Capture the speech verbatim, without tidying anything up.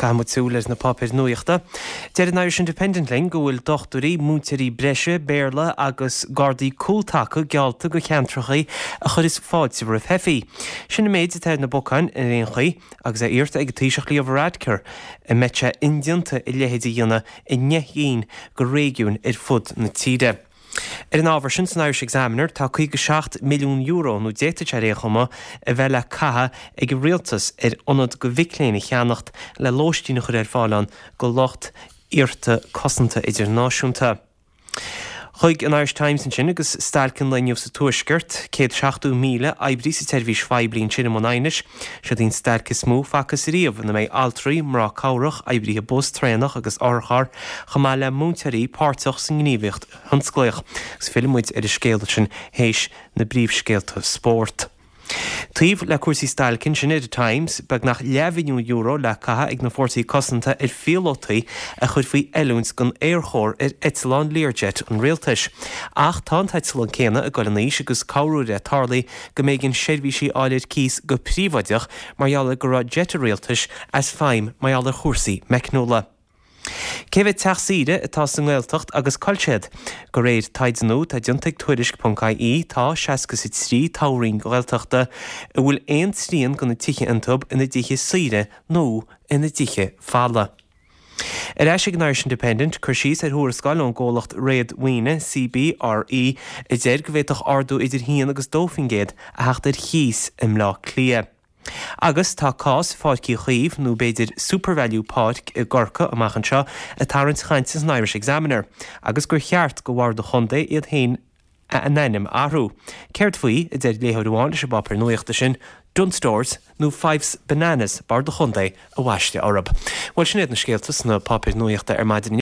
Camúiles na papir nuachta. Deir an Irish Independent Ling go bhfuil dochtúí mútarí breise, béarla agus gardaí cúltacha gealta go cheantrachaí a chud is fáid sa rih hefií. Sin na méid a teir na bocain in réonchaí agus a íirta ag tíiseach líomhradcar i mete indianta i lehéad i dhéana i nethín go régiún ar fud na tíide. Er an ábhar sin san Irish Examiner tá chuig go seacht milliún euro nó déta te réchama a bheile catha ag rialtas ar ionad go bhicléine cheannacht le lóistína chur ar fálan go locht íorta cosanta idirnáisiúnta. Chuig an Irish Times in sin agus stailcin leniu sa tuaisceart céad seachtú míle aibrí sa teirhís faiblín sin am ainis se dín stailcis mú facas riamh na méid altraí mrá cabhrach aibrí a bus trénach agus orchar chamá le múntarí páirteach san gníomhacht thunscléach gus filmmuid ar a scéalta sin héis na bríomhscéalta sport. Tíomh le cuasaí stailcin sin ar Times beag nach leabhmhíliún euro le catha ag na fórsaí cosanta ar fiolótaí a chud faoi eilúns gon aerchóir ar Etalán Learjet an réaltais. Ach tá an Etalán céanna a goilníos agus cabhrúir a tarlaí go méid gin seirbhísí áilir cís go príomhaideach marghealla go raibh jet a réaltais as feim marghealla chósaí meicnóla. Céfid teachsaide atá san Gaeltacht agus coilsead go réad taidanú tá diontaigh tuairisc ponca í tá seascas i trí táirín Gaeltachta a bhfuil aon tríon go na tithe antub ina ddíche saoire nó ina ddíche fála. Ar eis ag an Irish Independent chuir síos ar thuairascáil an ggólacht réad Mhaoine C B R E i dtéir go bhfuiteach ardú idir híon agus dófingéad a theachtar chios im lá clia. Agus tá cás fáidcí chaomh nó beidir supervalue páid i gcorca amachchan seo a tarrant chaintas an Irish Examiner, agus gur cheart go bhhar do chunda iad hain a anainim áhrú. Ceirt faoi i d déir léthúháin is bapar nuachta sin Dunnes Stores nó Fives Bananas bar do chunda a bhaiste orb. Bhil sin éad na scéaltas na papir nuachta ar maidin